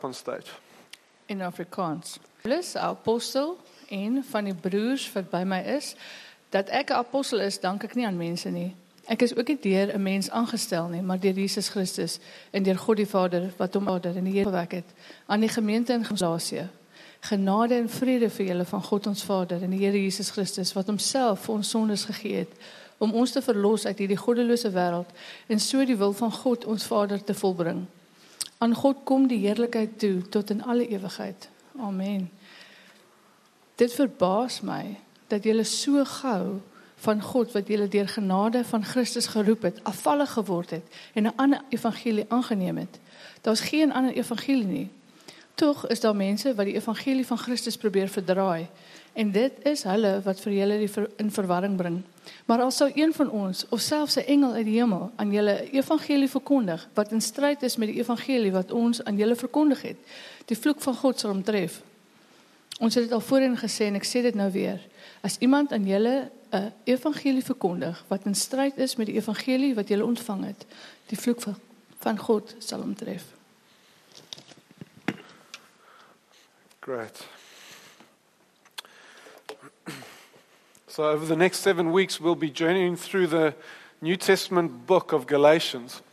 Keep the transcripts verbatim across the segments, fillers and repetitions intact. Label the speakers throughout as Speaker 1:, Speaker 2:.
Speaker 1: on stage.
Speaker 2: In Afrikaans. Paulus, 'n apostel, en van die broers wat by my is, dat ek 'n apostel is, dank ek nie aan mense nie. Ek is ook nie deur 'n mens aangestel nie, maar deur Jesus Christus en deur God die Vader wat hom Vader in die Here gewek het, aan die gemeente in Galasië. Genade en vrede vir julle van God ons Vader en die Here Jesus Christus wat homself vir ons sondes gegee het om ons te verlos uit hierdie goddelose wêreld en so die wil van God ons Vader te volbring. Aan God kom die heerlikheid toe tot in alle ewigheid. Amen. Dit verbaas my dat julle so gou van God wat julle deur genade van Christus geroep het, afvallig geword het en 'n ander evangelie aangeneem het. Daar's geen ander evangelie nie. Tog is daar mense wat die evangelie van Christus probeer verdraai en dit is hulle wat vir julle die ver, in verwarring bring. Maar as sou een van ons of selfs 'n engel uit die hemel aan julle 'n evangelie verkondig wat in stryd is met die evangelie wat ons aan julle verkondig het, die vloek van God sal hom tref. Ons het dit al voorheen gesê en ek sê dit nou weer. As iemand aan julle 'n evangelie verkondig wat in stryd is met die evangelie wat julle ontvang het, die vloek van, van God sal hom tref.
Speaker 1: Great. So over the next seven weeks, we'll be journeying through the New Testament book of Galatians.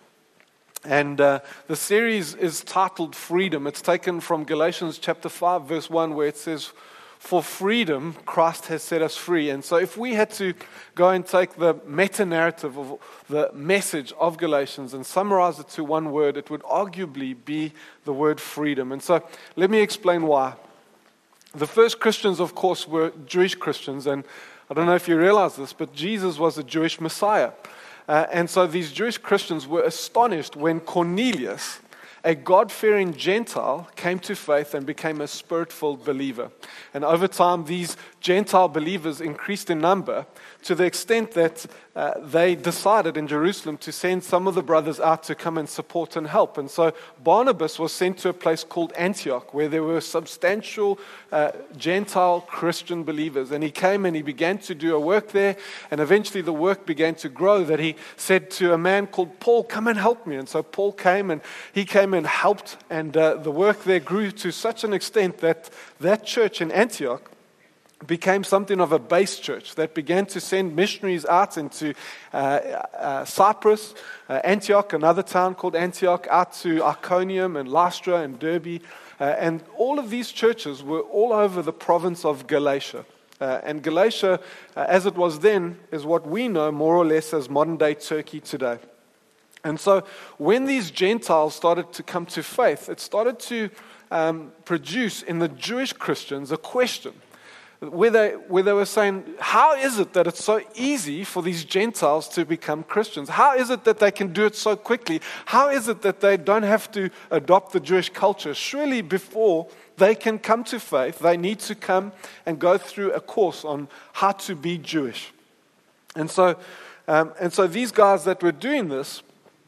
Speaker 1: And uh, the series is titled Freedom. It's taken from Galatians chapter five, verse one, where it says, "For freedom, Christ has set us free." And so if we had to go and take the meta-narrative of the message of Galatians and summarize it to one word, it would arguably be the word freedom. And so let me explain why. The first Christians, of course, were Jewish Christians. And I don't know if you realize this, but Jesus was a Jewish Messiah. Uh, and so these Jewish Christians were astonished when Cornelius, a God-fearing Gentile, came to faith and became a Spirit-filled believer. And over time, these Gentile believers increased in number to the extent that uh, they decided in Jerusalem to send some of the brothers out to come and support and help. And so Barnabas was sent to a place called Antioch, where there were substantial uh, Gentile Christian believers. And he came and he began to do a work there, and eventually the work began to grow that he said to a man called Paul, "Come and help me." And so Paul came and he came and helped, and uh, the work there grew to such an extent that that church in Antioch became something of a base church that began to send missionaries out into uh, uh, Cyprus, uh, Antioch, another town called Antioch, out to Iconium and Lystra and Derbe. Uh, and all of these churches were all over the province of Galatia. Uh, and Galatia, uh, as it was then, is what we know more or less as modern-day Turkey today. And so when these Gentiles started to come to faith, it started to um, produce in the Jewish Christians a question. Where they, where they were saying, how is it that it's so easy for these Gentiles to become Christians? How is it that they can do it so quickly? How is it that they don't have to adopt the Jewish culture? Surely before they can come to faith, they need to come and go through a course on how to be Jewish. And so, um, and so these guys that were doing this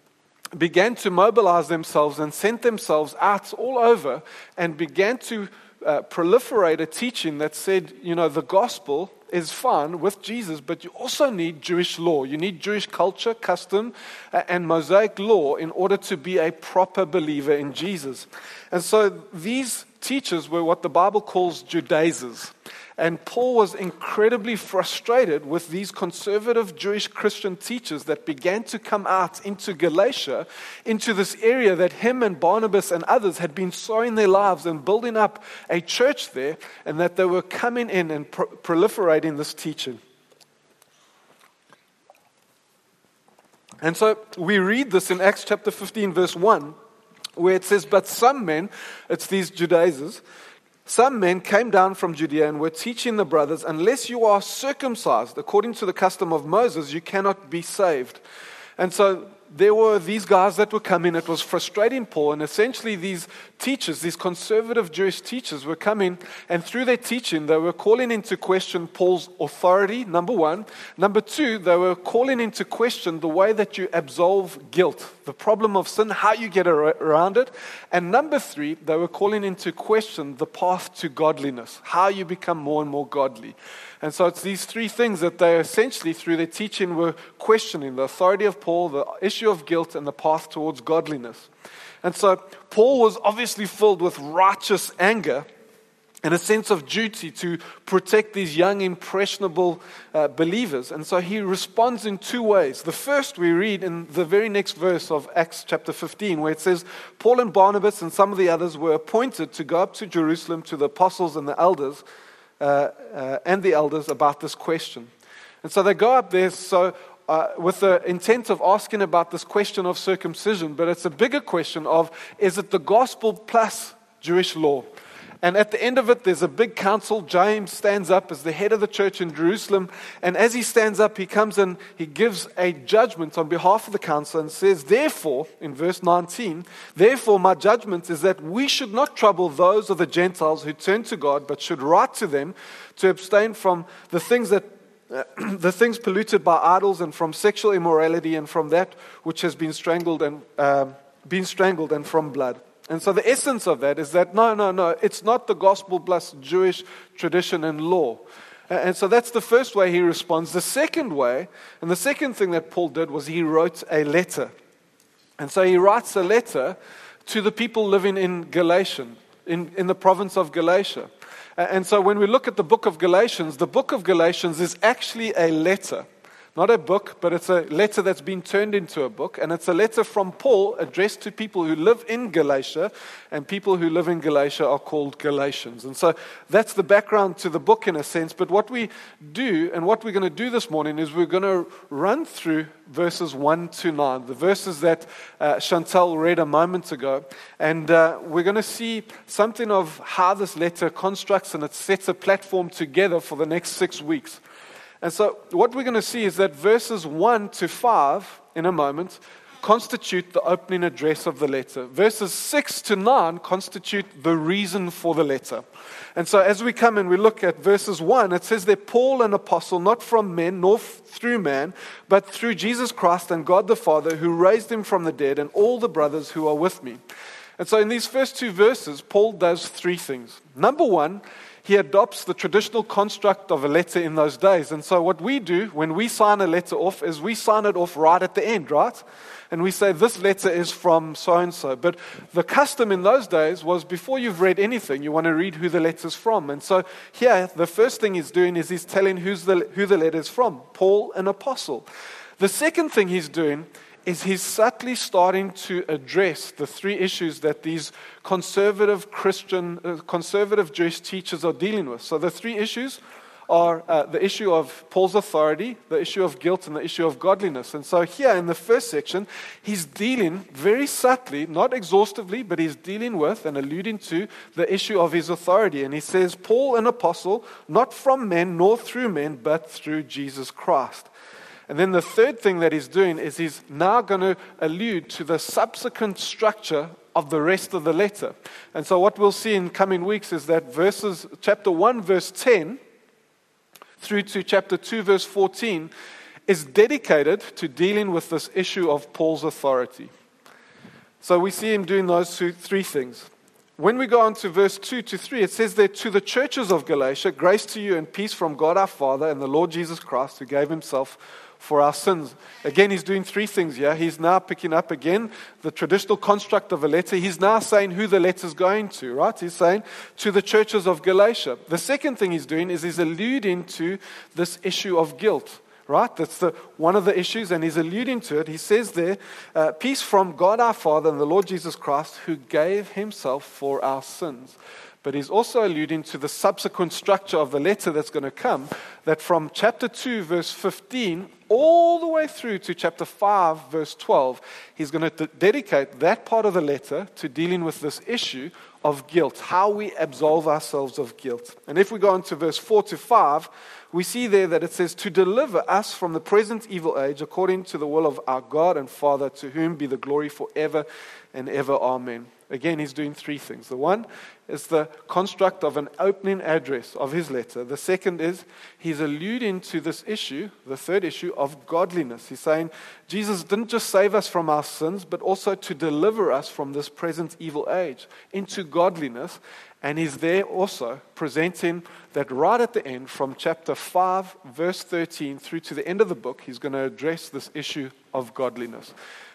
Speaker 1: began to mobilize themselves and sent themselves out all over and began to Uh, proliferate a teaching that said, you know, the gospel is fine with Jesus, but you also need Jewish law. You need Jewish culture, custom, uh, and Mosaic law in order to be a proper believer in Jesus. And so these teachers were what the Bible calls Judaizers. And Paul was incredibly frustrated with these conservative Jewish Christian teachers that began to come out into Galatia, into this area that him and Barnabas and others had been sowing their lives and building up a church there, and that they were coming in and pro- proliferating this teaching. And so we read this in Acts chapter fifteen, verse one, where it says, "But some men," it's these Judaizers, "some men came down from Judea and were teaching the brothers, unless you are circumcised according to the custom of Moses, you cannot be saved." And so there were these guys that were coming. It was frustrating Paul, and essentially these teachers, these conservative Jewish teachers were coming, and through their teaching they were calling into question Paul's authority, number one. Number two, they were calling into question the way that you absolve guilt, the problem of sin, how you get around it. And number three, they were calling into question the path to godliness, how you become more and more godly. And so it's these three things that they essentially, through their teaching, were questioning: the authority of Paul, the issue of guilt, and the path towards godliness. And so Paul was obviously filled with righteous anger and a sense of duty to protect these young, impressionable uh, believers. And so he responds in two ways. The first we read in the very next verse of Acts chapter fifteen, where it says, Paul and Barnabas and some of the others were appointed to go up to Jerusalem to the apostles and the elders, uh, uh, and the elders about this question. And so they go up there so uh, with the intent of asking about this question of circumcision, but it's a bigger question of, is it the gospel plus Jewish law? And at the end of it, there's a big council. James stands up as the head of the church in Jerusalem. And as he stands up, he comes and he gives a judgment on behalf of the council and says, therefore, in verse nineteen, therefore my judgment is that we should not trouble those of the Gentiles who turn to God, but should write to them to abstain from the things that uh, the things polluted by idols and from sexual immorality and from that which has been strangled and um, been strangled and from blood. And so the essence of that is that, no, no, no, it's not the gospel plus Jewish tradition and law. And so that's the first way he responds. The second way, and the second thing that Paul did was he wrote a letter. And so he writes a letter to the people living in Galatia, in, in the province of Galatia. And so when we look at the book of Galatians, the book of Galatians is actually a letter. Not a book, but it's a letter that's been turned into a book. And it's a letter from Paul addressed to people who live in Galatia. And people who live in Galatia are called Galatians. And so that's the background to the book in a sense. But what we do, and what we're going to do this morning, is we're going to run through verses one to nine. The verses that uh, Chantal read a moment ago. And uh, we're going to see something of how this letter constructs and it sets a platform together for the next six weeks. And so what we're going to see is that verses one to five, in a moment, constitute the opening address of the letter. Verses six to nine constitute the reason for the letter. And so as we come and we look at verses one, it says that Paul, an apostle, not from men nor through man, but through Jesus Christ and God the Father, who raised him from the dead, and all the brothers who are with me. And so in these first two verses, Paul does three things. Number one, he adopts the traditional construct of a letter in those days. And so what we do when we sign a letter off is we sign it off right at the end, right? And we say, this letter is from so-and-so. But the custom in those days was before you've read anything, you want to read who the letter's from. And so here, the first thing he's doing is he's telling who's the, who the letter is from. Paul, an apostle. The second thing he's doing is he's subtly starting to address the three issues that these conservative Christian, uh, conservative Jewish teachers are dealing with. So the three issues are uh, the issue of Paul's authority, the issue of guilt, and the issue of godliness. And so here in the first section, he's dealing very subtly, not exhaustively, but he's dealing with and alluding to the issue of his authority. And he says, Paul, an apostle, not from men nor through men, but through Jesus Christ. And then the third thing that he's doing is he's now going to allude to the subsequent structure of the rest of the letter. And so what we'll see in coming weeks is that verses, chapter one, verse ten, through to chapter two, verse fourteen, is dedicated to dealing with this issue of Paul's authority. So we see him doing those two, three things. When we go on to verse two to three, it says there, to the churches of Galatia, grace to you and peace from God our Father and the Lord Jesus Christ, who gave himself for our sins. Again, he's doing three things here. He's now picking up again the traditional construct of a letter. He's now saying who the letter's going to, right? He's saying to the churches of Galatia. The second thing he's doing is he's alluding to this issue of guilt, right? That's the one of the issues, and he's alluding to it. He says there, uh, peace from God our Father and the Lord Jesus Christ, who gave himself for our sins. But he's also alluding to the subsequent structure of the letter that's going to come, that from chapter two, verse fifteen, all the way through to chapter five, verse twelve, he's going to d- dedicate that part of the letter to dealing with this issue of guilt, how we absolve ourselves of guilt. And if we go on to verse four to five, we see there that it says, to deliver us from the present evil age, according to the will of our God and Father, to whom be the glory forever and ever. Amen. Again, he's doing three things. The one is the construct of an opening address of his letter. The second is he's alluding to this issue, the third issue, of godliness. He's saying Jesus didn't just save us from our sins, but also to deliver us from this present evil age into godliness. And he's there also presenting that right at the end, from chapter five, verse thirteen, through to the end of the book, he's going to address this issue of godliness.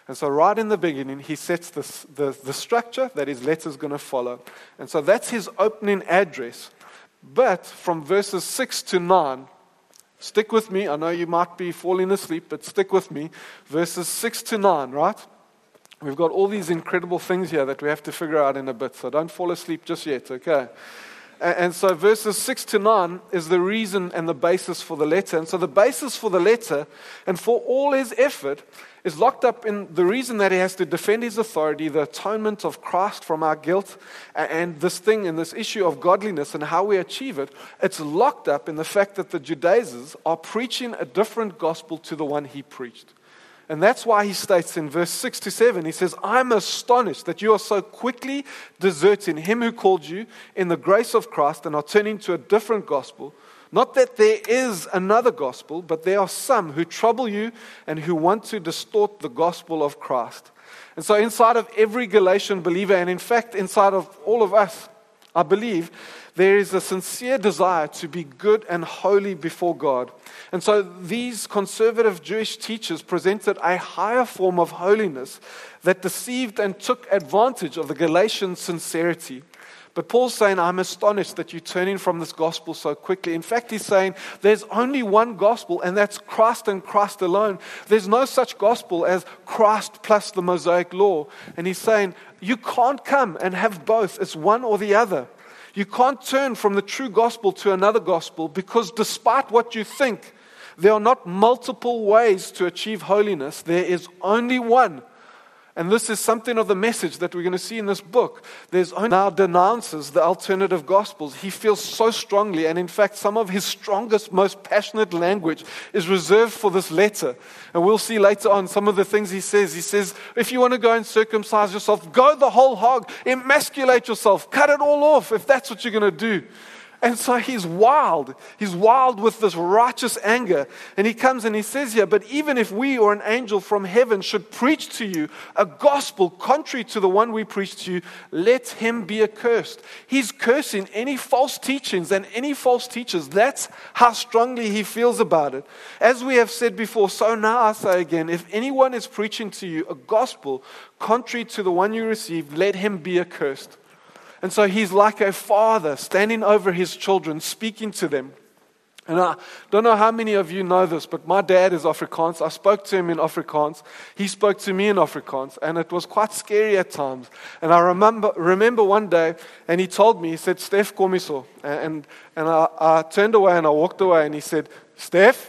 Speaker 1: And so right in the beginning, he sets this, the, the structure that his letter is going to follow. And so that's his opening address. But from verses six to nine, stick with me. I know you might be falling asleep, but stick with me. Verses six to nine, right? We've got all these incredible things here that we have to figure out in a bit. So don't fall asleep just yet, okay? And so verses six to nine is the reason and the basis for the letter. And so the basis for the letter and for all his effort is locked up in the reason that he has to defend his authority, the atonement of Christ from our guilt, and this thing and this issue of godliness and how we achieve it. It's locked up in the fact that the Judaizers are preaching a different gospel to the one he preached. And that's why he states in verse six to seven, he says, I'm astonished that you are so quickly deserting him who called you in the grace of Christ and are turning to a different gospel. Not that there is another gospel, but there are some who trouble you and who want to distort the gospel of Christ. And so inside of every Galatian believer, and in fact inside of all of us, I believe, there is a sincere desire to be good and holy before God. And so these conservative Jewish teachers presented a higher form of holiness that deceived and took advantage of the Galatian sincerity. But Paul's saying, I'm astonished that you're turning from this gospel so quickly. In fact, he's saying there's only one gospel, and that's Christ and Christ alone. There's no such gospel as Christ plus the Mosaic law. And he's saying, you can't come and have both. It's one or the other. You can't turn from the true gospel to another gospel, because despite what you think, there are not multiple ways to achieve holiness. There is only one. And this is something of the message that we're going to see in this book. There's only now denounces the alternative gospels. He feels so strongly, and in fact, some of his strongest, most passionate language is reserved for this letter. And we'll see later on some of the things he says. He says, if you want to go and circumcise yourself, go the whole hog, emasculate yourself, cut it all off if that's what you're going to do. And so he's wild. He's wild with this righteous anger. And he comes and he says here, but even if we or an angel from heaven should preach to you a gospel contrary to the one we preach to you, let him be accursed. He's cursing any false teachings and any false teachers. That's how strongly he feels about it. As we have said before, so now I say again, if anyone is preaching to you a gospel contrary to the one you received, let him be accursed. And so he's like a father standing over his children, speaking to them. And I don't know how many of you know this, but my dad is Afrikaans. I spoke to him in Afrikaans. He spoke to me in Afrikaans, and it was quite scary at times. And I remember remember one day, and he told me, he said, Steph, kom hier so. And, and I, I turned away and I walked away, and he said, Steph,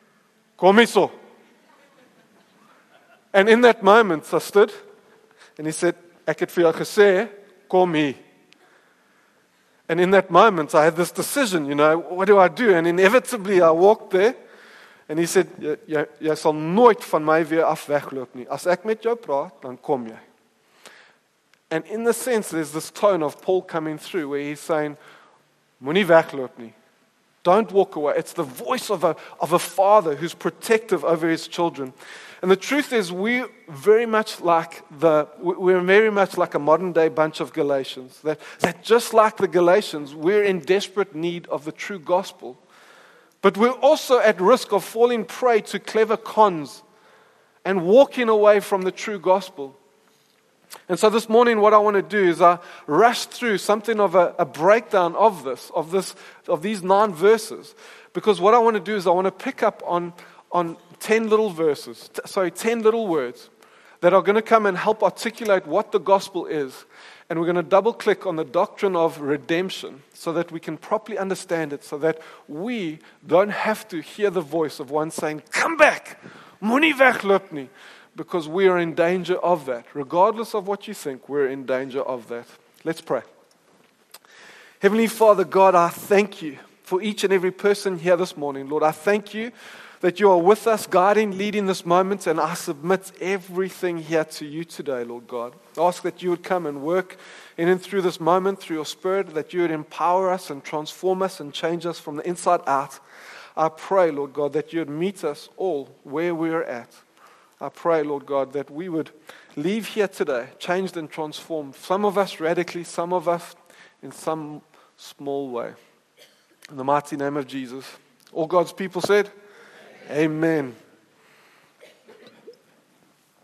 Speaker 1: kom hier so. And in that moment, I stood, and he said, ek het vir jou gesê, kom hier. And in that moment, I had this decision, you know, what do I do? And inevitably, I walked there, and he said, jy, jy, jy sal nooit van my weer af wegloop nie. As ek met jou praat, dan kom jy. And in the sense, there's this tone of Paul coming through, where he's saying, moenie wegloop nie. Don't walk away. It's the voice of a, of a father who's protective over his children. And the truth is, we're very much like the we're very much like a modern day bunch of Galatians. That, that just like the Galatians, we're in desperate need of the true gospel. But we're also at risk of falling prey to clever cons and walking away from the true gospel. And so this morning, what I want to do is I rush through something of a, a breakdown of this, of this, of these nine verses, because what I want to do is I want to pick up on on ten little verses, t- sorry, ten little words that are going to come and help articulate what the gospel is. And we're going to double click on the doctrine of redemption so that we can properly understand it, so that we don't have to hear the voice of one saying, come back, moenie wegloop nie, because we are in danger of that. Regardless of what you think, we're in danger of that. Let's pray. Heavenly Father, God, I thank you for each and every person here this morning. Lord, I thank you that you are with us, guiding, leading this moment, and I submit everything here to you today, Lord God. I ask that you would come and work in and through this moment, through your Spirit, that you would empower us and transform us and change us from the inside out. I pray, Lord God, that you would meet us all where we are at. I pray, Lord God, that we would leave here today changed and transformed, some of us radically, some of us in some small way. In the mighty name of Jesus. All God's people said, Amen.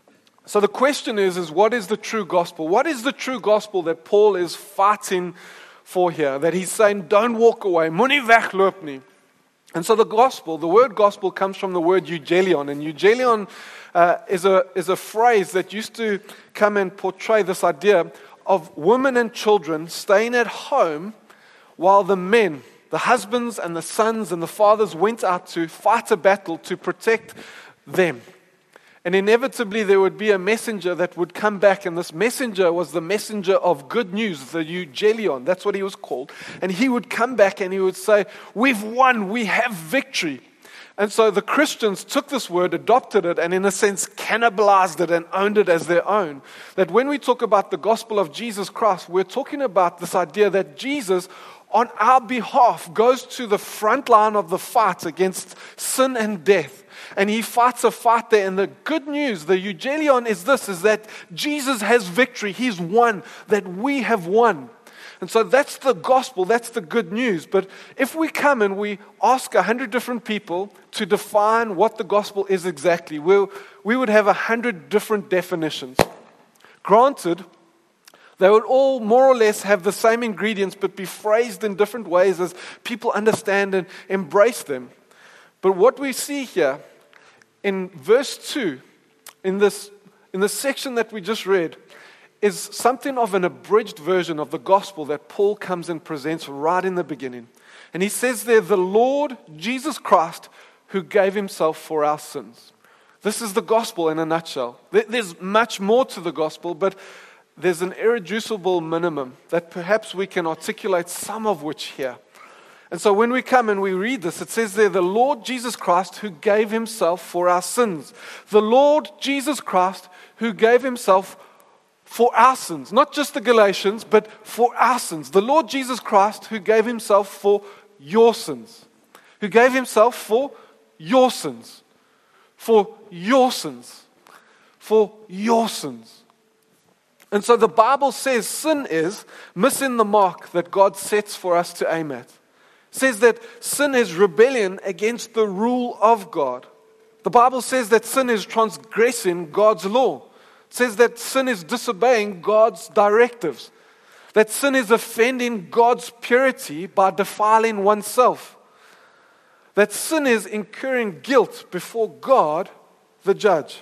Speaker 1: So the question is, is what is the true gospel? What is the true gospel that Paul is fighting for here? That he's saying, don't walk away, moenie wegloop nie. And so the gospel, the word gospel comes from the word eugelion. And eugelion uh, is a is a phrase that used to come and portray this idea of women and children staying at home while the men, the husbands and the sons and the fathers went out to fight a battle to protect them. And inevitably there would be a messenger that would come back, and this messenger was the messenger of good news, the eugelion, that's what he was called. And he would come back and he would say, we've won, we have victory. And so the Christians took this word, adopted it, and in a sense cannibalized it and owned it as their own. That when we talk about the gospel of Jesus Christ, we're talking about this idea that Jesus, on our behalf, goes to the front line of the fight against sin and death. And he fights a fight there. And the good news, the eugelion is this, is that Jesus has victory. He's won, that we have won. And so that's the gospel, that's the good news. But if we come and we ask a hundred different people to define what the gospel is exactly, we'll, we would have a hundred different definitions. Granted, they would all more or less have the same ingredients, but be phrased in different ways as people understand and embrace them. But what we see here in verse two, in this, in the section that we just read, is something of an abridged version of the gospel that Paul comes and presents right in the beginning. And he says there, the Lord Jesus Christ who gave himself for our sins. This is the gospel in a nutshell. There's much more to the gospel, but there's an irreducible minimum that perhaps we can articulate some of which here. And so when we come and we read this, it says there, the Lord Jesus Christ who gave himself for our sins. The Lord Jesus Christ who gave himself for our sins. Not just the Galatians, but for our sins. The Lord Jesus Christ who gave himself for your sins. Who gave himself for your sins. For your sins. For your sins. And so the Bible says sin is missing the mark that God sets for us to aim at. It says that sin is rebellion against the rule of God. The Bible says that sin is transgressing God's law. It says that sin is disobeying God's directives. That sin is offending God's purity by defiling oneself. That sin is incurring guilt before God, the judge.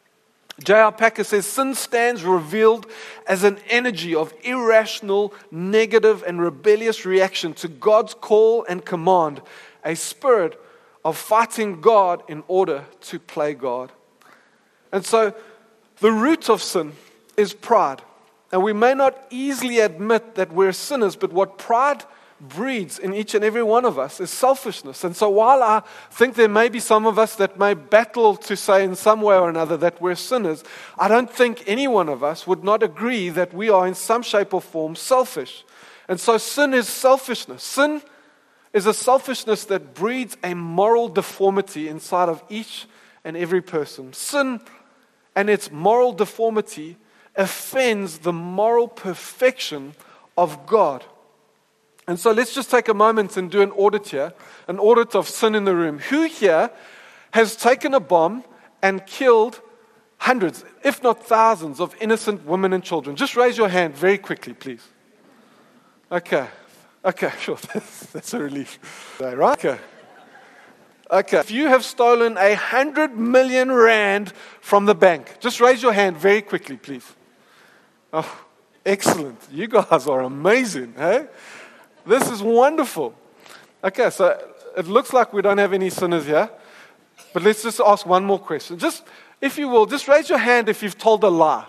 Speaker 1: J R Packer says, sin stands revealed as an energy of irrational, negative, and rebellious reaction to God's call and command, a spirit of fighting God in order to play God. And so, the root of sin is pride. And we may not easily admit that we're sinners, but what pride breeds in each and every one of us is selfishness. And so while I think there may be some of us that may battle to say in some way or another that we're sinners, I don't think any one of us would not agree that we are in some shape or form selfish. And so sin is selfishness. Sin is a selfishness that breeds a moral deformity inside of each and every person. Sin and its moral deformity offends the moral perfection of God. And so let's just take a moment and do an audit here, an audit of sin in the room. Who here has taken a bomb and killed hundreds, if not thousands, of innocent women and children? Just raise your hand very quickly, please. Okay. Okay, sure. That's, that's a relief. Right? Okay. Okay. If you have stolen a hundred million rand from the bank, just raise your hand very quickly, please. Oh, excellent. You guys are amazing, hey? This is wonderful. Okay, so it looks like we don't have any sinners here, but let's just ask one more question. Just, if you will, just raise your hand if you've told a lie.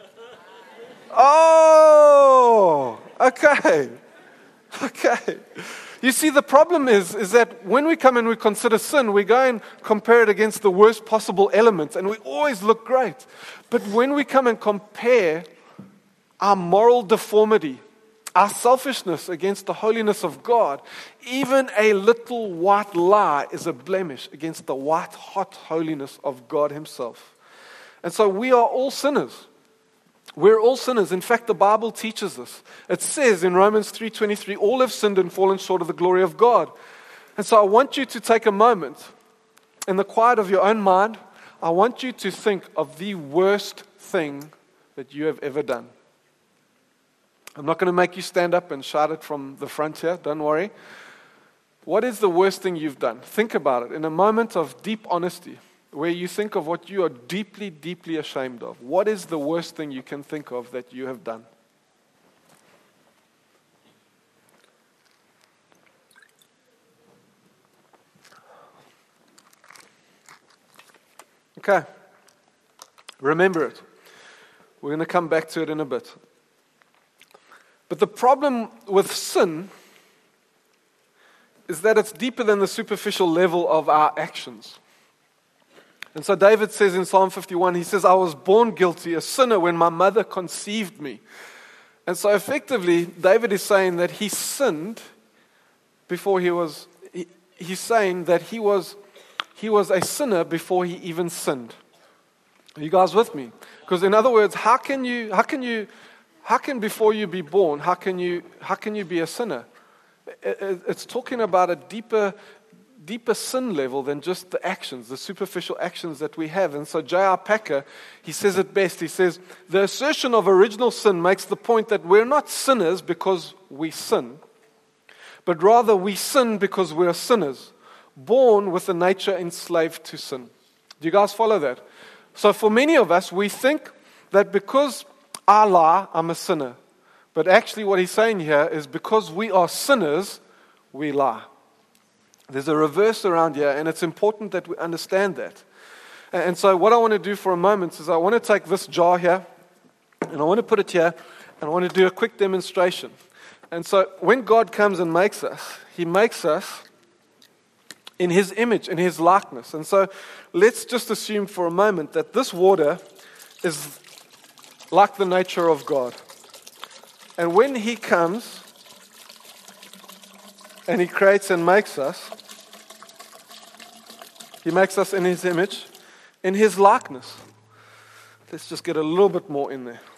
Speaker 1: Oh, okay. Okay. You see, the problem is, is that when we come and we consider sin, we go and compare it against the worst possible elements, and we always look great. But when we come and compare our moral deformity, our selfishness against the holiness of God, even a little white lie is a blemish against the white hot holiness of God himself. And so we are all sinners. We're all sinners. In fact, the Bible teaches us. It says in Romans three twenty-three, all have sinned and fallen short of the glory of God. And so I want you to take a moment in the quiet of your own mind. I want you to think of the worst thing that you have ever done? I'm not going to make you stand up and shout it from the front here, don't worry. What is the worst thing you've done? Think about it. In a moment of deep honesty, where you think of what you are deeply, deeply ashamed of, what is the worst thing you can think of that you have done? Okay. Remember it. We're going to come back to it in a bit. But the problem with sin is that it's deeper than the superficial level of our actions. And so David says in Psalm fifty-one, he says, I was born guilty, a sinner, when my mother conceived me. And so effectively, David is saying that he sinned before he was, he, he's saying that he was, he was a sinner before he even sinned. Are you guys with me? Because in other words, how can you, how can you, how can before you be born, how can you, how can you be a sinner? It's talking about a deeper, deeper sin level than just the actions, the superficial actions that we have. And so J R Packer, he says it best. He says, the assertion of original sin makes the point that we're not sinners because we sin, but rather we sin because we're sinners, born with a nature enslaved to sin. Do you guys follow that? So for many of us, we think that because I lie, I'm a sinner. But actually what he's saying here is because we are sinners, we lie. There's a reverse around here, and it's important that we understand that. And so what I want to do for a moment is I want to take this jar here, and I want to put it here, and I want to do a quick demonstration. And so when God comes and makes us, He makes us in His image, in His likeness. And so let's just assume for a moment that this water is like the nature of God. And when He comes and He creates and makes us, He makes us in His image, in His likeness. Let's just get a little bit more in there.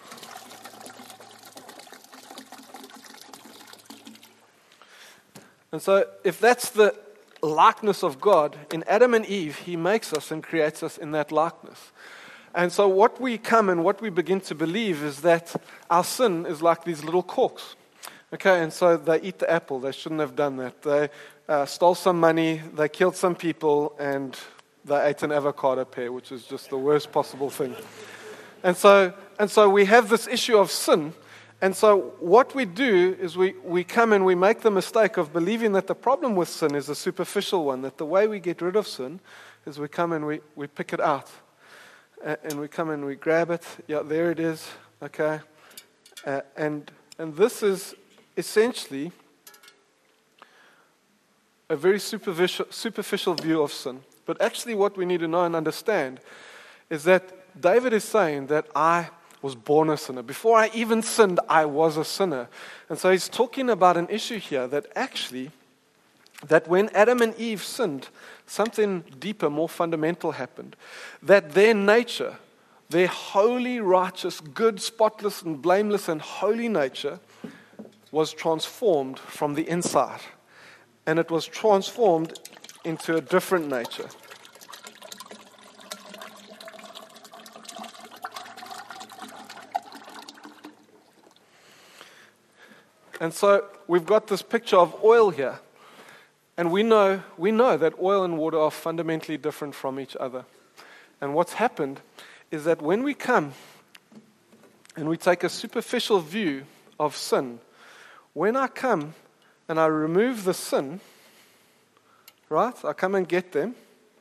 Speaker 1: And so if that's the likeness of God, in Adam and Eve, He makes us and creates us in that likeness. And so what we come and what we begin to believe is that our sin is like these little corks. Okay, and so they eat the apple. They shouldn't have done that. They uh, stole some money, they killed some people, and they ate an avocado pear, which is just the worst possible thing. And so, and so we have this issue of sin. And so what we do is we, we come and we make the mistake of believing that the problem with sin is a superficial one, that the way we get rid of sin is we come and we, we pick it out. And we come and we grab it. Yeah, there it is. Okay. Uh, and and this is essentially a very superficial, superficial view of sin. But actually what we need to know and understand is that David is saying that I was born a sinner. Before I even sinned, I was a sinner. And so he's talking about an issue here that actually, that when Adam and Eve sinned, something deeper, more fundamental happened. That their nature, their holy, righteous, good, spotless, and blameless, and holy nature was transformed from the inside. And it was transformed into a different nature. And so we've got this picture of oil here. And we know we know that oil and water are fundamentally different from each other. And what's happened is that when we come and we take a superficial view of sin, when I come and I remove the sin, right, I come and get them,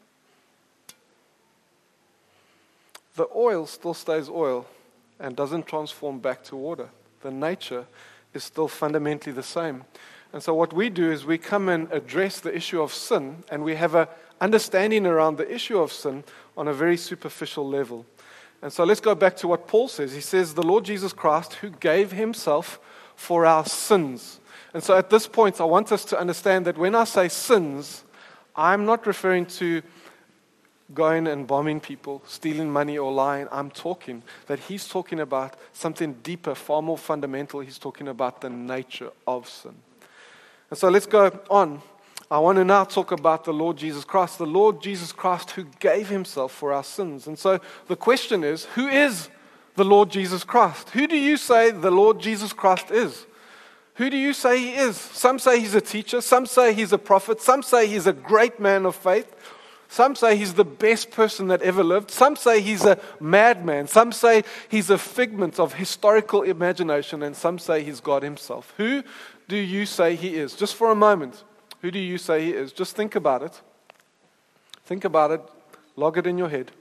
Speaker 1: the oil still stays oil and doesn't transform back to water. The nature is still fundamentally the same. And so what we do is we come and address the issue of sin, and we have an understanding around the issue of sin on a very superficial level. And so let's go back to what Paul says. He says, the Lord Jesus Christ, who gave Himself for our sins. And so at this point, I want us to understand that when I say sins, I'm not referring to going and bombing people, stealing money or lying. I'm talking that he's talking about something deeper, far more fundamental. He's talking about the nature of sin. And so let's go on. I want to now talk about the Lord Jesus Christ, the Lord Jesus Christ who gave Himself for our sins. And so the question is, who is the Lord Jesus Christ? Who do you say the Lord Jesus Christ is? Who do you say he is? Some say he's a teacher. Some say he's a prophet. Some say he's a great man of faith. Some say he's the best person that ever lived. Some say he's a madman. Some say he's a figment of historical imagination. And some say he's God himself. Who do you say he is? Just for a moment, who do you say he is? Just think about it. Think about it. Log it in your head.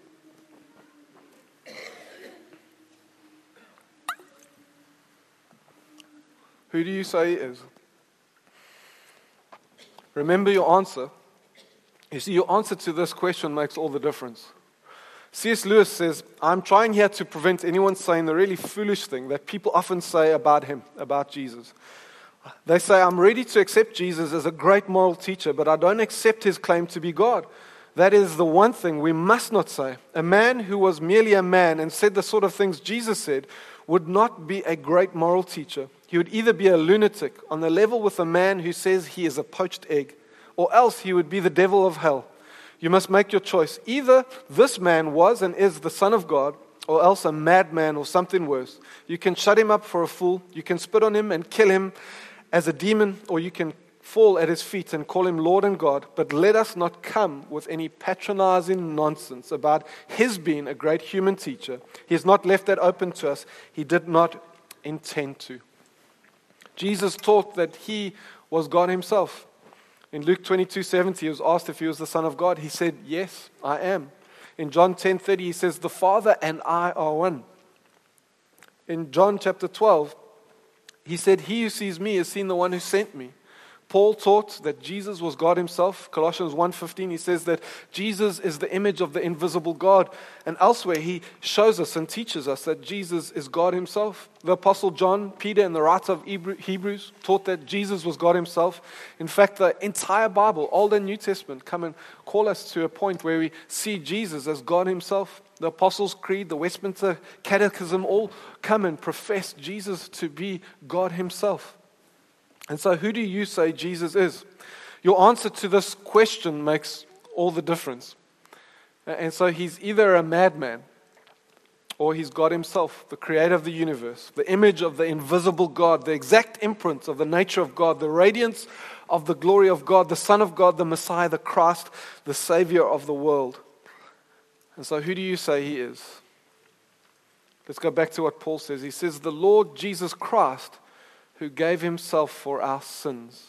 Speaker 1: Who do you say he is? Remember your answer. You see, your answer to this question makes all the difference. C S Lewis says, I'm trying here to prevent anyone saying the really foolish thing that people often say about him, about Jesus. They say, I'm ready to accept Jesus as a great moral teacher, but I don't accept his claim to be God. That is the one thing we must not say. A man who was merely a man and said the sort of things Jesus said would not be a great moral teacher. He would either be a lunatic on the level with a man who says he is a poached egg, or else he would be the devil of hell. You must make your choice. Either this man was and is the Son of God, or else a madman or something worse. You can shut him up for a fool. You can spit on him and kill him as a demon, or you can fall at his feet and call him Lord and God. But let us not come with any patronizing nonsense about his being a great human teacher. He has not left that open to us. He did not intend to. Jesus taught that he was God himself. In Luke twenty-two seventy, he was asked if he was the Son of God. He said, yes, I am. In John ten thirty, he says, the Father and I are one. In John chapter twelve, he said, he who sees me has seen the one who sent me. Paul taught that Jesus was God himself. Colossians one fifteen, he says that Jesus is the image of the invisible God. And elsewhere, he shows us and teaches us that Jesus is God himself. The Apostle John, Peter, and the writer of Hebrews taught that Jesus was God himself. In fact, the entire Bible, Old and New Testament, come and call us to a point where we see Jesus as God himself. The Apostles' Creed, the Westminster Catechism, all come and profess Jesus to be God himself. And so who do you say Jesus is? Your answer to this question makes all the difference. And so he's either a madman or he's God himself, the creator of the universe, the image of the invisible God, the exact imprint of the nature of God, the radiance of the glory of God, the Son of God, the Messiah, the Christ, the Savior of the world. And so who do you say he is? Let's go back to what Paul says. He says, the Lord Jesus Christ, who gave himself for our sins.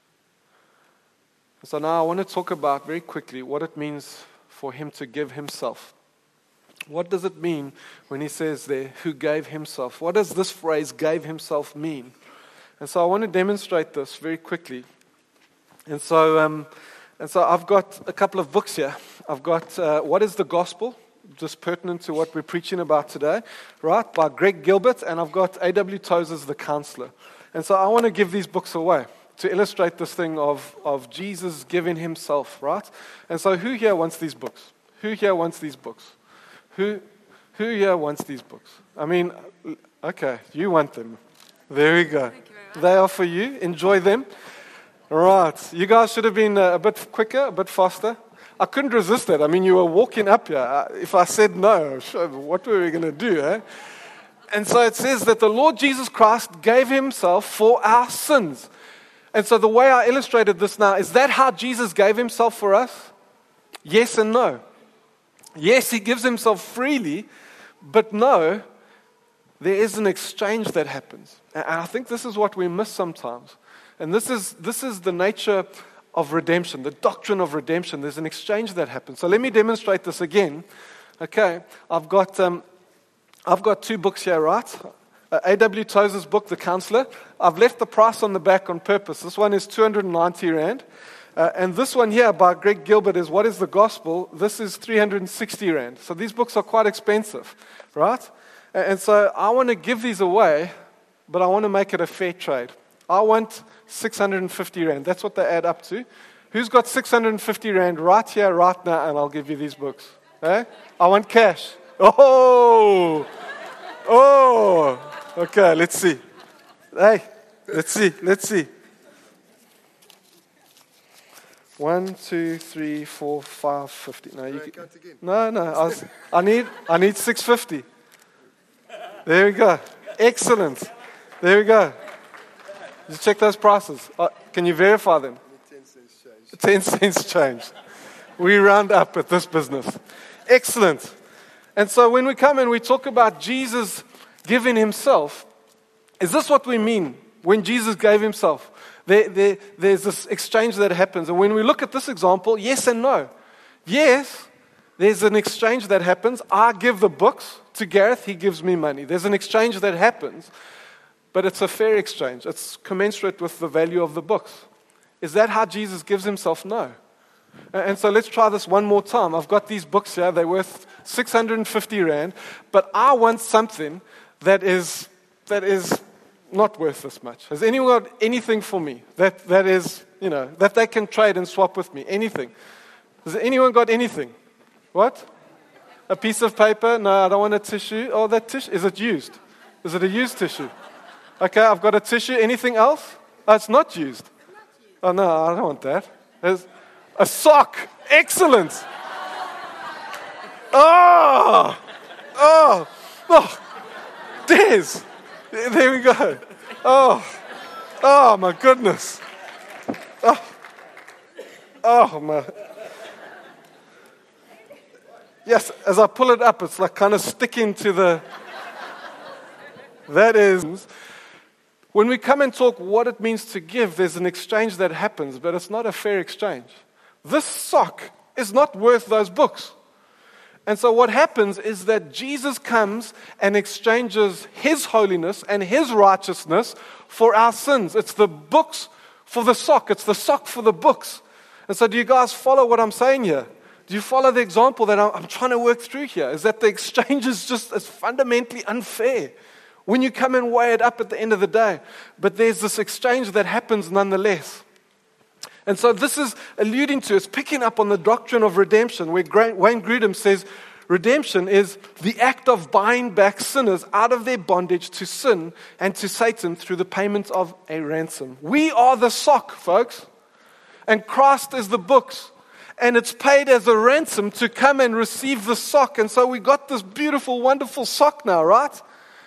Speaker 1: So now I want to talk about very quickly what it means for him to give himself. What does it mean when he says there, who gave himself? What does this phrase, gave himself, mean? And so I want to demonstrate this very quickly. And so, um, and so I've got a couple of books here. I've got uh, What is the Gospel? Just pertinent to what we're preaching about today, right, by Greg Gilbert, and I've got A W Tozer's The Counselor. And so I want to give these books away to illustrate this thing of, of Jesus giving himself, right? And so who here wants these books? Who here wants these books? Who, who here wants these books? I mean, okay, you want them. There we go. They are for you. Enjoy them. Right. You guys should have been a bit quicker, a bit faster. I couldn't resist that. I mean, you were walking up here. If I said no, what were we going to do, eh? And so it says that the Lord Jesus Christ gave himself for our sins. And so the way I illustrated this now, is that how Jesus gave himself for us? Yes and no. Yes, he gives himself freely, but no, there is an exchange that happens. And I think this is what we miss sometimes. And this is this is the nature of redemption, the doctrine of redemption. There's an exchange that happens. So let me demonstrate this again. Okay, I've got um, I've got two books here, right? Uh, A W Tozer's book, The Counselor. I've left the price on the back on purpose. This one is two hundred ninety rand. Uh, and this one here by Greg Gilbert is What is the Gospel? This is three hundred sixty rand. So these books are quite expensive, right? And, and so I want to give these away, but I want to make it a fair trade. I want six hundred fifty rand. That's what they add up to. Who's got six hundred fifty rand right here, right now, and I'll give you these books? Eh? I want cash. Oh! Oh! Okay, let's see. Hey, let's see, let's see. One, two, three, four, five, fifty. No, you can, no, no. I, was, I need, I need six fifty. There we go. Excellent. There we go. Did you check those prices? Uh, can you verify them? ten cents changed. We round up at this business. Excellent. And so when we come and we talk about Jesus giving himself, is this what we mean when Jesus gave himself? There, there, there's this exchange that happens. And when we look at this example, yes and no. Yes, there's an exchange that happens. I give the books to Gareth, he gives me money. There's an exchange that happens, but it's a fair exchange. It's commensurate with the value of the books. Is that how Jesus gives himself? No. And so let's try this one more time. I've got these books here. They're worth six hundred fifty rand, but I want something that is that is not worth this much. Has anyone got anything for me that, that is, you know, that they can trade and swap with me? Anything? Has anyone got anything? What? A piece of paper? No, I don't want a tissue. Oh, that tissue, is it used? Is it a used tissue? Okay, I've got a tissue. Anything else? Oh, it's not used. Oh, no, I don't want that. There's a sock. Excellent. Oh, oh, oh, Des. There we go. Oh, oh my goodness. Oh, oh my. Yes, as I pull it up, it's like kind of sticking to the. That is. When we come and talk what it means to give, there's an exchange that happens, but it's not a fair exchange. This sock is not worth those books. And so what happens is that Jesus comes and exchanges his holiness and his righteousness for our sins. It's the books for the sock. It's the sock for the books. And so do you guys follow what I'm saying here? Do you follow the example that I'm trying to work through here? Is that the exchange is just is fundamentally unfair when you come and weigh it up at the end of the day. But there's this exchange that happens nonetheless. And so this is alluding to, it's picking up on the doctrine of redemption, where Wayne Grudem says, redemption is the act of buying back sinners out of their bondage to sin and to Satan through the payment of a ransom. We are the sock, folks, and Christ is the books. And it's paid as a ransom to come and receive the sock. And so we got this beautiful, wonderful sock now, right?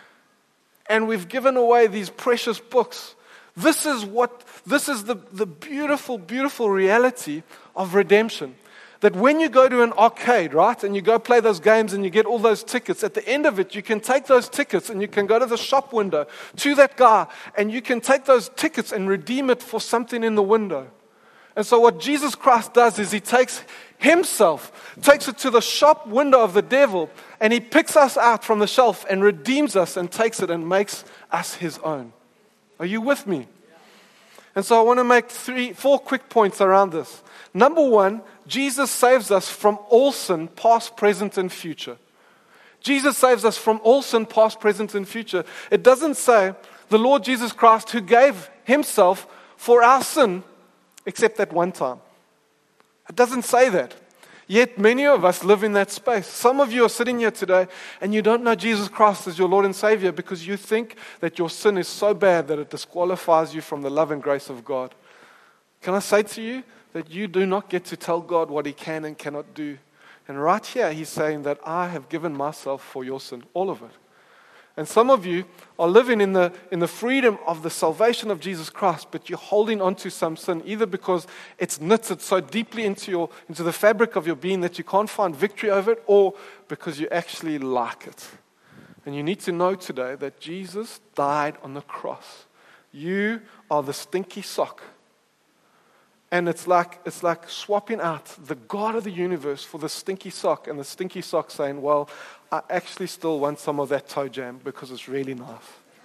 Speaker 1: And we've given away these precious books. This is what, this is the, the beautiful, beautiful reality of redemption. That when you go to an arcade, right, and you go play those games and you get all those tickets, at the end of it, you can take those tickets and you can go to the shop window to that guy and you can take those tickets and redeem it for something in the window. And so what Jesus Christ does is he takes himself, takes it to the shop window of the devil, and he picks us out from the shelf and redeems us and takes it and makes us his own. Are you with me? And so I want to make three, four quick points around this. Number one, Jesus saves us from all sin, past, present, and future. Jesus saves us from all sin, past, present, and future. It doesn't say the Lord Jesus Christ who gave himself for our sin, except that one time. It doesn't say that. Yet many of us live in that space. Some of you are sitting here today and you don't know Jesus Christ as your Lord and Savior because you think that your sin is so bad that it disqualifies you from the love and grace of God. Can I say to you that you do not get to tell God what he can and cannot do? And right here he's saying that I have given myself for your sin, all of it. And some of you are living in the in the freedom of the salvation of Jesus Christ, but you're holding on to some sin, either because it's knitted so deeply into your into the fabric of your being that you can't find victory over it, or because you actually like it. And you need to know today that Jesus died on the cross. You are the stinky sock. And it's like it's like swapping out the God of the universe for the stinky sock, and the stinky sock saying, well, I actually still want some of that toe jam because it's really nice.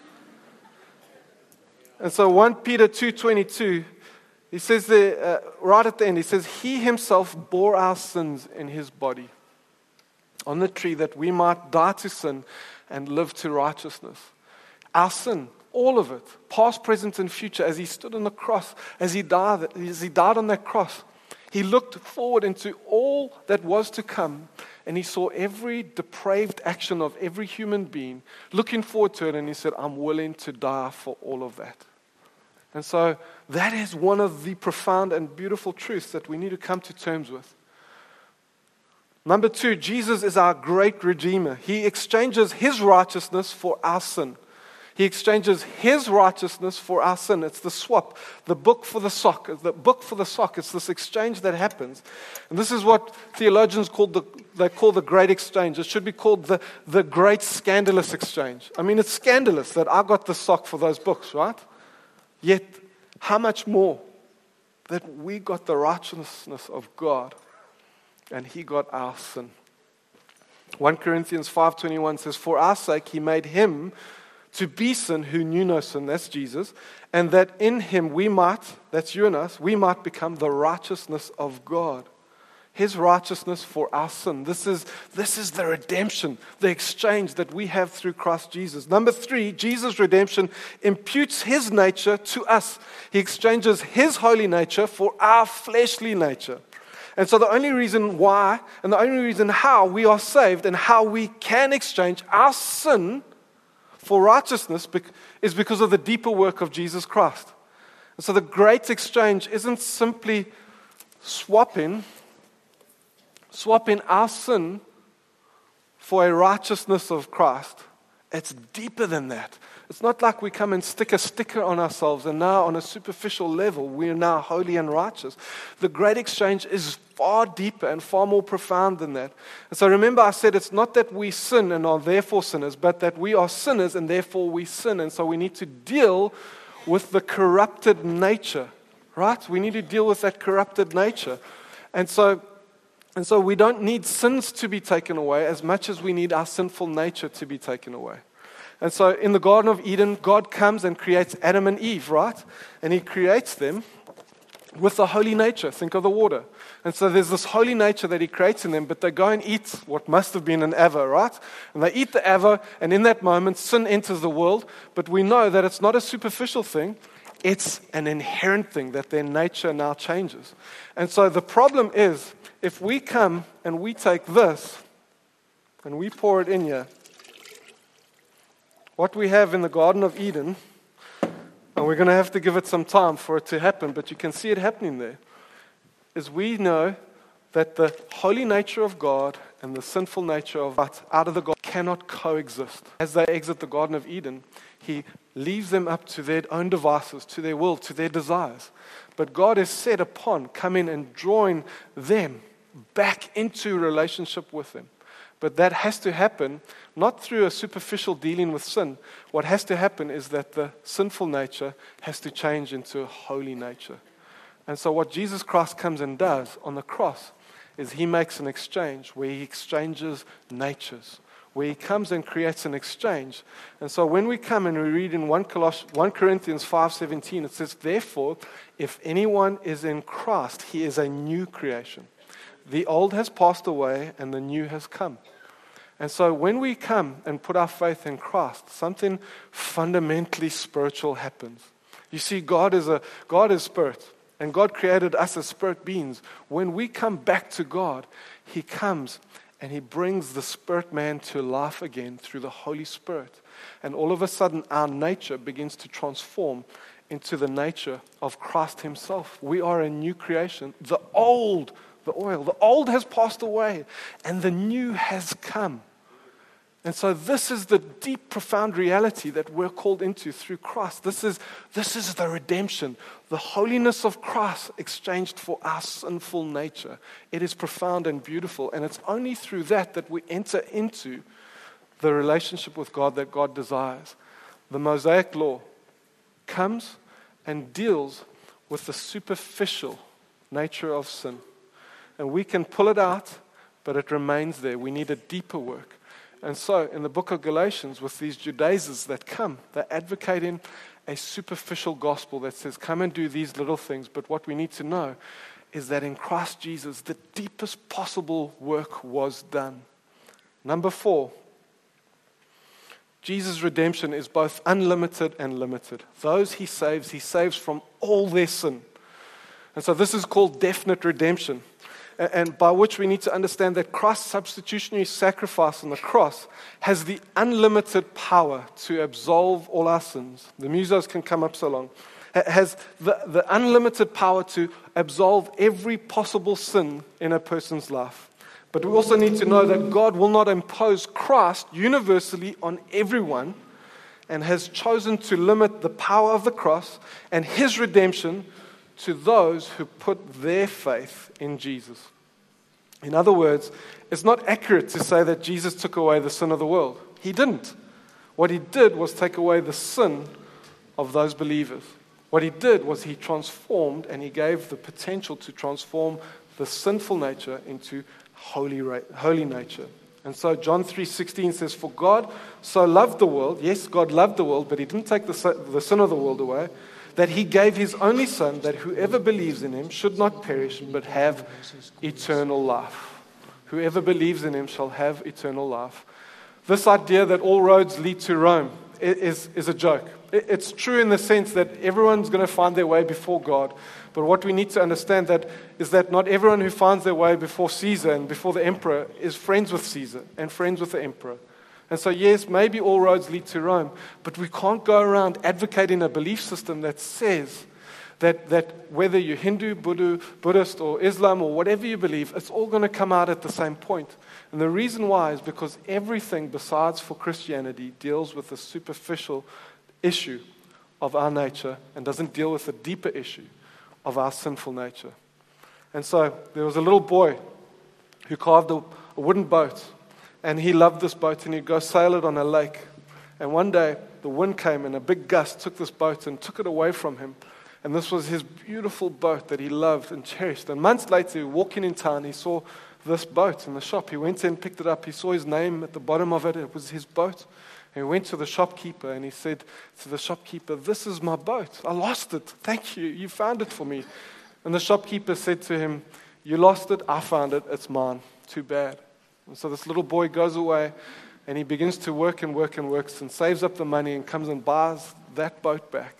Speaker 1: And so First Peter two twenty-two, he says there, uh, right at the end, he says, he himself bore our sins in his body on the tree that we might die to sin and live to righteousness. Our sin. All of it, past, present, and future, as he stood on the cross, as he died, as he died on that cross, he looked forward into all that was to come, and he saw every depraved action of every human being, looking forward to it, and he said, I'm willing to die for all of that. And so that is one of the profound and beautiful truths that we need to come to terms with. Number two, Jesus is our great Redeemer. He exchanges His righteousness for our sin. He exchanges His righteousness for our sin. It's the swap, the book for the sock, the book for the sock. It's this exchange that happens. And this is what theologians call the, they call the great exchange. It should be called the, the great scandalous exchange. I mean, it's scandalous that I got the sock for those books, right? Yet, how much more that we got the righteousness of God and He got our sin. First Corinthians five twenty-one says, for our sake He made Him to be sin who knew no sin, that's Jesus, and that in Him we might, that's you and us, we might become the righteousness of God. His righteousness for our sin. This is, this is the redemption, the exchange that we have through Christ Jesus. Number three, Jesus' redemption imputes His nature to us. He exchanges His holy nature for our fleshly nature. And so the only reason why, and the only reason how we are saved and how we can exchange our sin for righteousness is because of the deeper work of Jesus Christ. And so the great exchange isn't simply swapping, swapping our sin for a righteousness of Christ. It's deeper than that. It's not like we come and stick a sticker on ourselves and now on a superficial level we are now holy and righteous. The great exchange is far deeper and far more profound than that. And so remember I said it's not that we sin and are therefore sinners, but that we are sinners and therefore we sin. And so we need to deal with the corrupted nature, right? We need to deal with that corrupted nature. And so And so we don't need sins to be taken away as much as we need our sinful nature to be taken away. And so in the Garden of Eden, God comes and creates Adam and Eve, right? And He creates them with the holy nature. Think of the water. And so there's this holy nature that He creates in them, but they go and eat what must have been an avo, right? And they eat the avo, and in that moment, sin enters the world. But we know that it's not a superficial thing. It's an inherent thing that their nature now changes. And so the problem is, if we come and we take this and we pour it in here, what we have in the Garden of Eden, and we're going to have to give it some time for it to happen, but you can see it happening there, is we know that the holy nature of God and the sinful nature of us out of the garden cannot coexist. As they exit the Garden of Eden, He leaves them up to their own devices, to their will, to their desires. But God is set upon coming and drawing them back into a relationship with Him. But that has to happen not through a superficial dealing with sin. What has to happen is that the sinful nature has to change into a holy nature. And so what Jesus Christ comes and does on the cross is He makes an exchange where He exchanges natures, where He comes and creates an exchange. And so when we come and we read in First Corinthians five seventeen, it says, therefore, if anyone is in Christ, he is a new creation. The old has passed away and the new has come. And so when we come and put our faith in Christ, something fundamentally spiritual happens. You see, God is a God is spirit, and God created us as spirit beings. When we come back to God, He comes and He brings the spirit man to life again through the Holy Spirit. And all of a sudden, our nature begins to transform into the nature of Christ Himself. We are a new creation. The old The oil. The old has passed away and the new has come. And so this is the deep, profound reality that we're called into through Christ. This is, this is the redemption, the holiness of Christ exchanged for our sinful nature. It is profound and beautiful, and it's only through that that we enter into the relationship with God that God desires. The Mosaic law comes and deals with the superficial nature of sin. And we can pull it out, but it remains there. We need a deeper work. And so, in the book of Galatians, with these Judaizers that come, they're advocating a superficial gospel that says, come and do these little things. But what we need to know is that in Christ Jesus, the deepest possible work was done. Number four, Jesus' redemption is both unlimited and limited. Those He saves, He saves from all their sin. And so this is called definite redemption. And by which we need to understand that Christ's substitutionary sacrifice on the cross has the unlimited power to absolve all our sins. The musos can come up so long. It has the, the unlimited power to absolve every possible sin in a person's life. But we also need to know that God will not impose Christ universally on everyone, and has chosen to limit the power of the cross and His redemption to those who put their faith in Jesus. In other words, it's not accurate to say that Jesus took away the sin of the world. He didn't. What He did was take away the sin of those believers. What He did was He transformed, and He gave the potential to transform the sinful nature into holy, holy nature. And so John three sixteen says, "For God so loved the world," yes, God loved the world, but He didn't take the, the sin of the world away, "that He gave His only Son, that whoever believes in Him should not perish, but have eternal life." Whoever believes in Him shall have eternal life. This idea that all roads lead to Rome is, is a joke. It's true in the sense that everyone's going to find their way before God. But what we need to understand that is that not everyone who finds their way before Caesar and before the emperor is friends with Caesar and friends with the emperor. And so yes, maybe all roads lead to Rome, but we can't go around advocating a belief system that says that, that whether you're Hindu, Buddha, Buddhist, or Islam, or whatever you believe, it's all going to come out at the same point. And the reason why is because everything besides for Christianity deals with the superficial issue of our nature and doesn't deal with the deeper issue of our sinful nature. And so there was a little boy who carved a, a wooden boat, and he loved this boat, and he'd go sail it on a lake. And one day the wind came and a big gust took this boat and took it away from him. And this was his beautiful boat that he loved and cherished. And months later, walking in town, he saw this boat in the shop. He went in, picked it up. He saw his name at the bottom of it. It was his boat. And he went to the shopkeeper and he said to the shopkeeper, "This is my boat. I lost it. Thank you. You found it for me." And the shopkeeper said to him, "You lost it. I found it. It's mine. Too bad." And so this little boy goes away and he begins to work and work and works and saves up the money and comes and buys that boat back.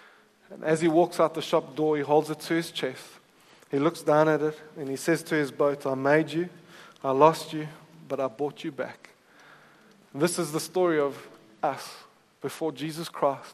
Speaker 1: And as he walks out the shop door, he holds it to his chest. He looks down at it and he says to his boat, "I made you, I lost you, but I bought you back." And this is the story of us before Jesus Christ.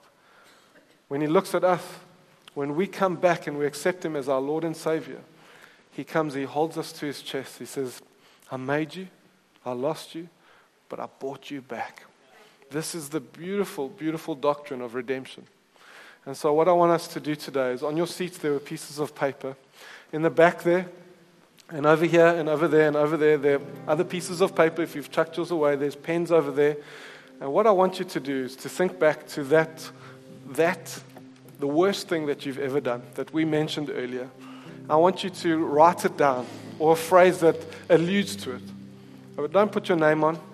Speaker 1: When He looks at us, when we come back and we accept Him as our Lord and Savior, He comes, He holds us to His chest. He says, "I made you, I lost you, but I bought you back." This is the beautiful, beautiful doctrine of redemption. And so what I want us to do today is, on your seats there are pieces of paper. In the back there, and over here, and over there, and over there, there are other pieces of paper. If you've chucked yours away, there's pens over there. And what I want you to do is to think back to that, that, the worst thing that you've ever done, that we mentioned earlier. I want you to write it down, or a phrase that alludes to it. But don't put your name on.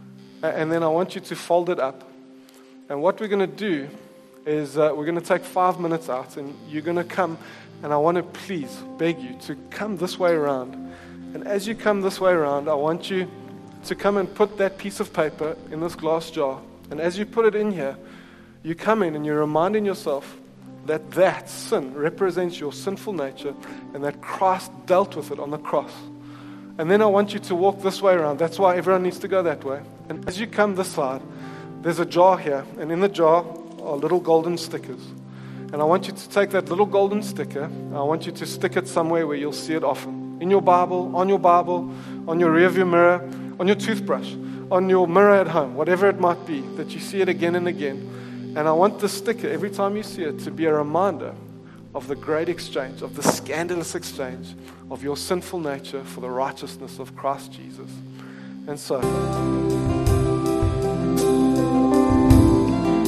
Speaker 1: And then I want you to fold it up. And what we're going to do is uh, we're going to take five minutes out, and you're going to come, and I want to please beg you to come this way around. And as you come this way around, I want you to come and put that piece of paper in this glass jar. And as you put it in here, you come in and you're reminding yourself that that sin represents your sinful nature and that Christ dealt with it on the cross. And then I want you to walk this way around. That's why everyone needs to go that way. And as you come this side, there's a jar here, and in the jar are little golden stickers. And I want you to take that little golden sticker, I want you to stick it somewhere where you'll see it often. In your Bible, on your Bible, on your rearview mirror, on your toothbrush, on your mirror at home, whatever it might be, that you see it again and again. And I want the sticker, every time you see it, to be a reminder of the great exchange, of the scandalous exchange of your sinful nature for the righteousness of Christ Jesus. And so